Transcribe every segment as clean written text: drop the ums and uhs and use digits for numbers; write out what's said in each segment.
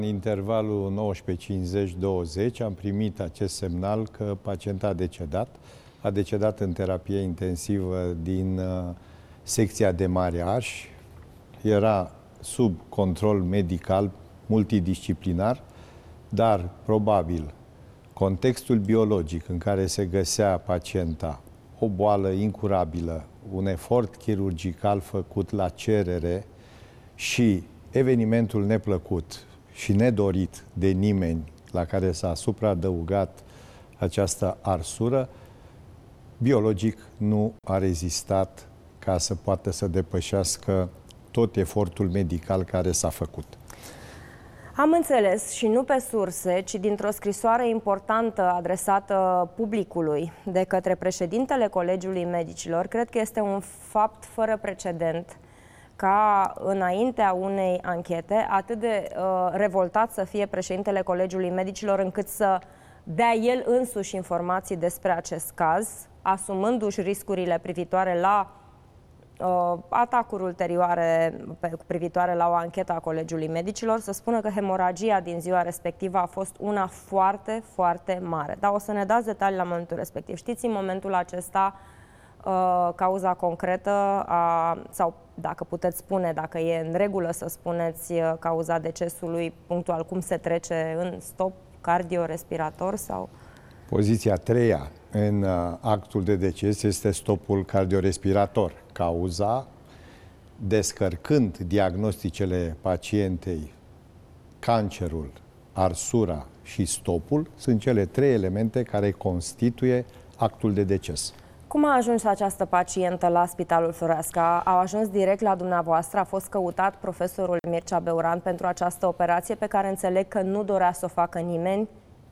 În intervalul 19:50-20 am primit acest semnal că pacienta a decedat. A decedat în terapie intensivă din secția de Mare Arș. Era sub control medical multidisciplinar, dar probabil contextul biologic în care se găsea pacienta, o boală incurabilă, un efort chirurgical făcut la cerere și evenimentul neplăcut și nedorit de nimeni la care s-a supraadăugat această arsură, biologic nu a rezistat ca să poată să depășească tot efortul medical care s-a făcut. Am înțeles, și nu pe surse, ci dintr-o scrisoare importantă adresată publicului de către președintele Colegiului Medicilor, cred că este un fapt fără precedent ca înaintea unei anchete atât de revoltat să fie președintele Colegiului Medicilor încât să dea el însuși informații despre acest caz, asumându-și riscurile privitoare la atacuri ulterioare privitoare la o anchetă a Colegiului Medicilor, să spună că hemoragia din ziua respectivă a fost una foarte, foarte mare. Dar o să ne dați detalii la momentul respectiv. Știți în momentul acesta cauza concretă sau dacă puteți spune, dacă e în regulă să spuneți cauza decesului punctual, cum se trece în stop cardiorespirator sau... Poziția 3-a în actul de deces este stopul cardiorespirator. Cauza, descărcând diagnosticele pacientei, cancerul, arsura și stopul, sunt cele 3 elemente care constituie actul de deces. Cum a ajuns această pacientă la Spitalul Floreasca? A ajuns direct la dumneavoastră? A fost căutat profesorul Mircea Beuran pentru această operație pe care înțeleg că nu dorea să o facă nimeni?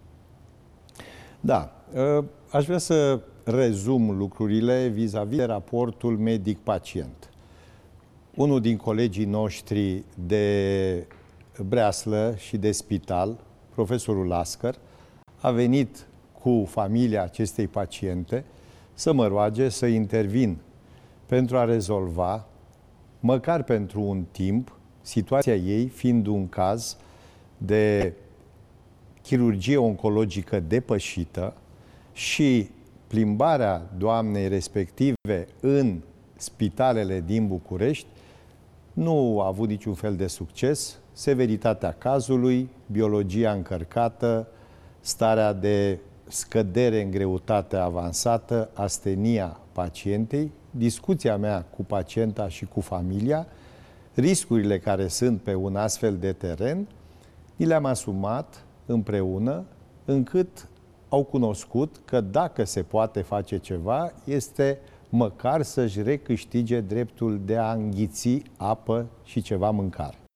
Da. Aș vrea să rezum lucrurile vis-a-vis de raportul medic-pacient. Unul din colegii noștri de breaslă și de spital, profesorul Lascăr, a venit cu familia acestei paciente să mă roage să intervin pentru a rezolva, măcar pentru un timp, situația ei fiind un caz de chirurgie oncologică depășită și plimbarea doamnei respective în spitalele din București nu a avut niciun fel de succes. Severitatea cazului, biologia încărcată, starea de scădere în greutate avansată, astenia pacientei, discuția mea cu pacienta și cu familia, riscurile care sunt pe un astfel de teren, ni le-am asumat împreună, încât au cunoscut că dacă se poate face ceva, este măcar să-și recâștige dreptul de a înghiți apă și ceva mâncare.